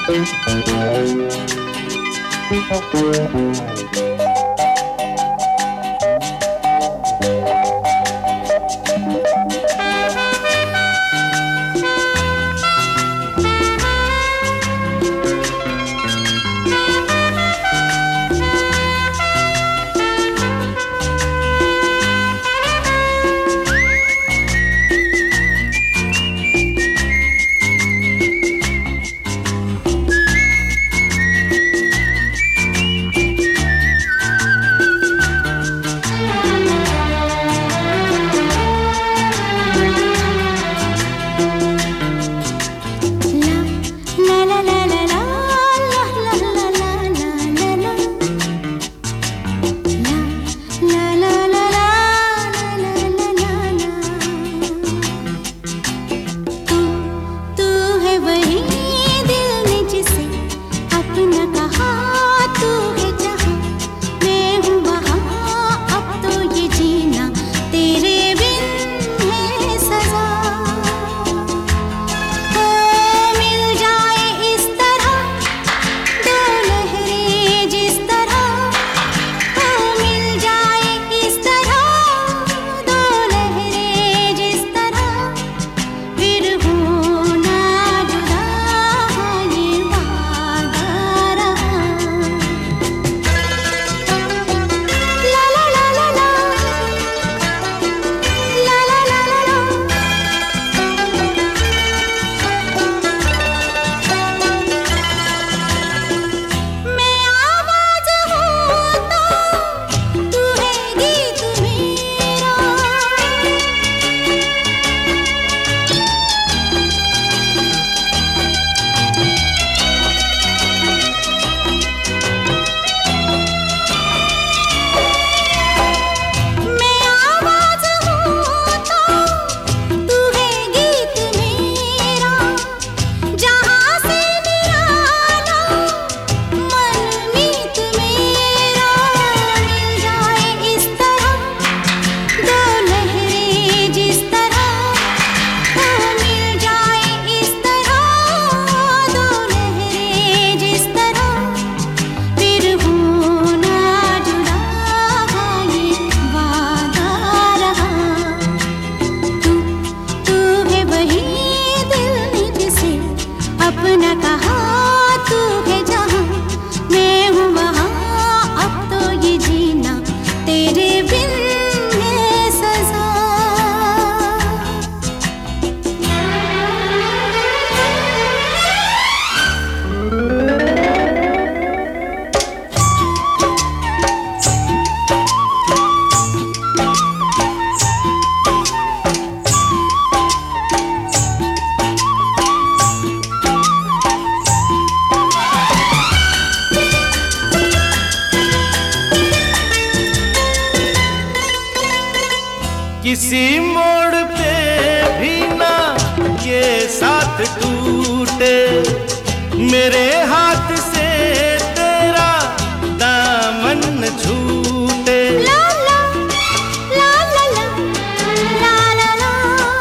किसी मोड़ पे भी ना ये साथ टूटे, मेरे हाथ से तेरा दामन न छूटे। ला ला ला ला ला ला ला ला।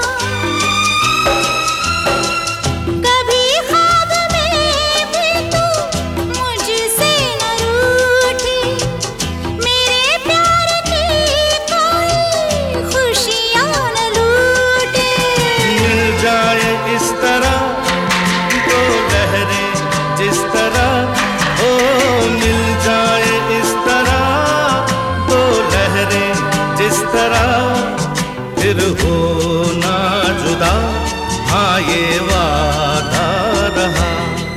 कभी ख्वाब में भी तू मुझसे न रूठी, मेरे प्यार की कोई खुशियाँ न लूटे। मिल जाए इस तरह दो लहरें जिस तरह, ओ मिल जाए इस तरह दो लहरें जिस तरह, फिर हो ना जुदा, हाँ ये वादा रहा।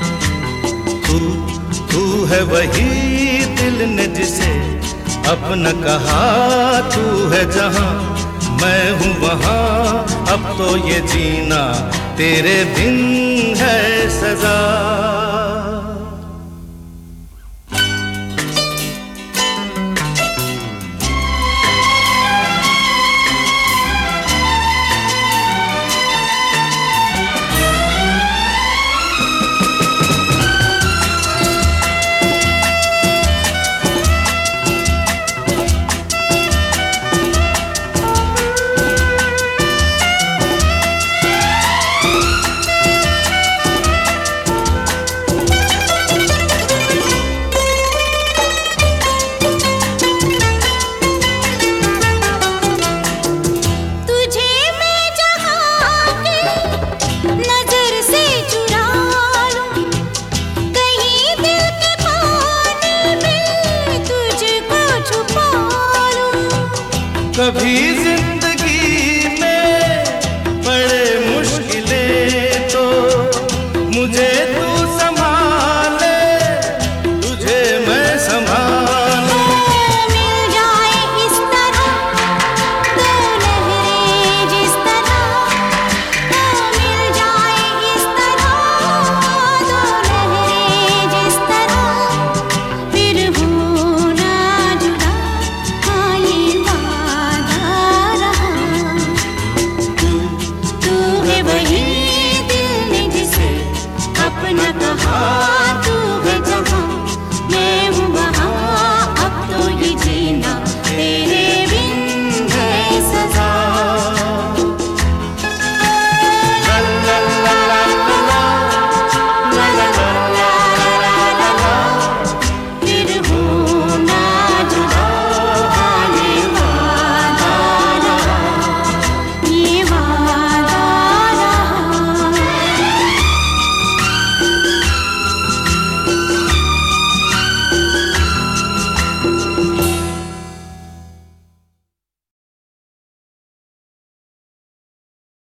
तू है वही दिल ने जिसे अपना कहा, तू है जहाँ मैं हूँ वहाँ, अब तो ये जीना तेरे बिन है सजा। कभी जिंदगी